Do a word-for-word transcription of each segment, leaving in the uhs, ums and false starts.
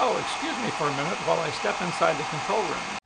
Oh, excuse me for a minute while I step inside the control room.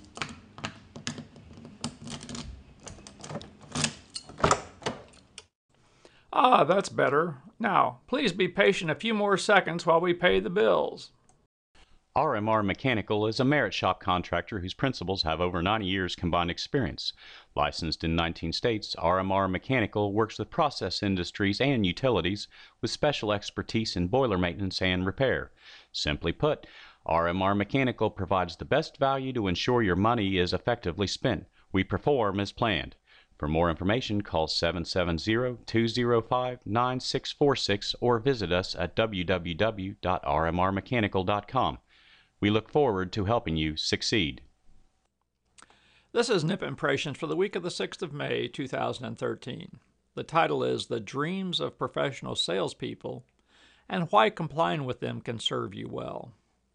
Ah, that's better. Now, please be patient a few more seconds while we pay the bills. R M R Mechanical is a merit shop contractor whose principals have over ninety years combined experience. Licensed in nineteen states, R M R Mechanical works with process industries and utilities with special expertise in boiler maintenance and repair. Simply put, R M R Mechanical provides the best value to ensure your money is effectively spent. We perform as planned. For more information, call seven seven zero, two zero five, nine six four six or visit us at w w w dot r m r mechanical dot com. We look forward to helping you succeed. This is N I P Impressions for the week of the sixth of May, two thousand thirteen. The title is The Dreams of Professional Salespeople and Why Complying with Them Can Serve You Well.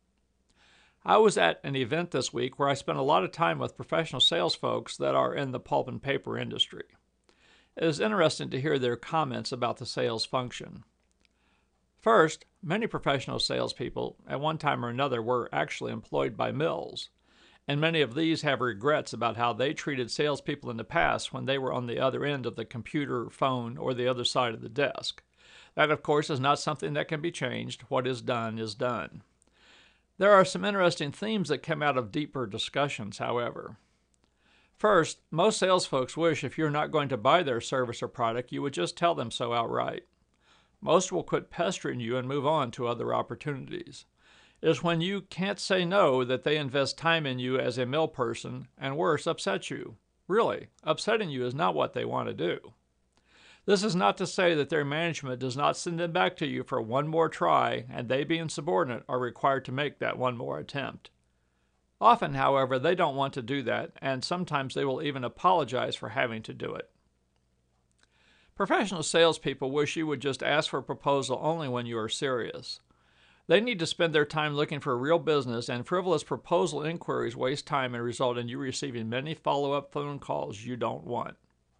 I was at an event this week where I spent a lot of time with professional sales folks that are in the pulp and paper industry. It is interesting to hear their comments about the sales function. First, many professional salespeople, at one time or another, were actually employed by mills, and many of these have regrets about how they treated salespeople in the past when they were on the other end of the computer, phone, or the other side of the desk. That, of course, is not something that can be changed. What is done is done. There are some interesting themes that come out of deeper discussions, however. First, most sales folks wish if you're not going to buy their service or product, you would just tell them so outright. Most will quit pestering you and move on to other opportunities. It is when you can't say no that they invest time in you as a mill person and worse, upset you. Really, upsetting you is not what they want to do. This is not to say that their management does not send them back to you for one more try, and they, being subordinate, are required to make that one more attempt. Often, however, they don't want to do that, and sometimes they will even apologize for having to do it. Professional salespeople wish you would just ask for a proposal only when you are serious. They need to spend their time looking for real business, and frivolous proposal inquiries waste time and result in you receiving many follow-up phone calls you don't want.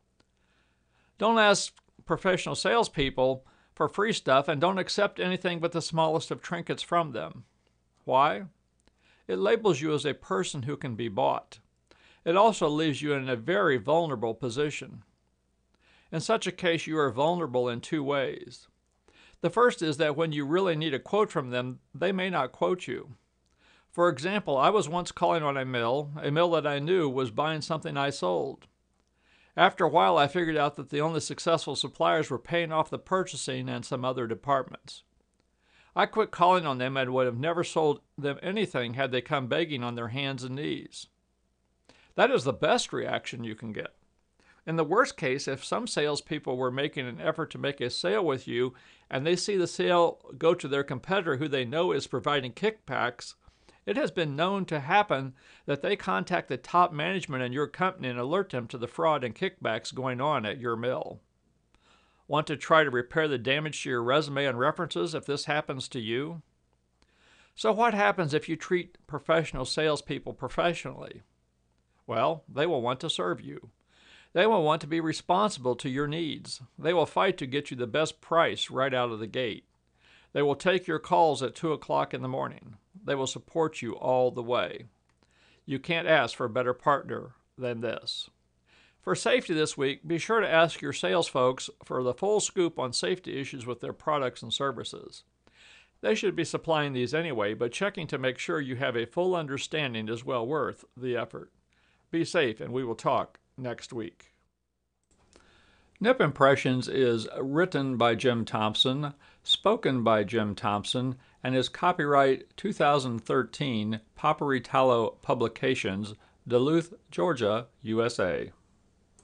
Don't ask professional salespeople for free stuff and don't accept anything but the smallest of trinkets from them. Why? It labels you as a person who can be bought. It also leaves you in a very vulnerable position. In such a case, you are vulnerable in two ways. The first is that when you really need a quote from them, they may not quote you. For example, I was once calling on a mill, a mill that I knew was buying something I sold. After a while, I figured out that the only successful suppliers were paying off the purchasing and some other departments. I quit calling on them and would have never sold them anything had they come begging on their hands and knees. That is the best reaction you can get. In the worst case, if some salespeople were making an effort to make a sale with you and they see the sale go to their competitor who they know is providing kickbacks, it has been known to happen that they contact the top management in your company and alert them to the fraud and kickbacks going on at your mill. Want to try to repair the damage to your resume and references if this happens to you? So what happens if you treat professional salespeople professionally? Well, they will want to serve you. They will want to be responsible to your needs. They will fight to get you the best price right out of the gate. They will take your calls at two o'clock in the morning. They will support you all the way. You can't ask for a better partner than this. For safety this week, be sure to ask your sales folks for the full scoop on safety issues with their products and services. They should be supplying these anyway, but checking to make sure you have a full understanding is well worth the effort. Be safe, and we will talk next week. N I P Impressions is written by Jim Thompson, spoken by Jim Thompson, and is copyright two thousand thirteen Paperitalo Publications, Duluth, Georgia, U S A.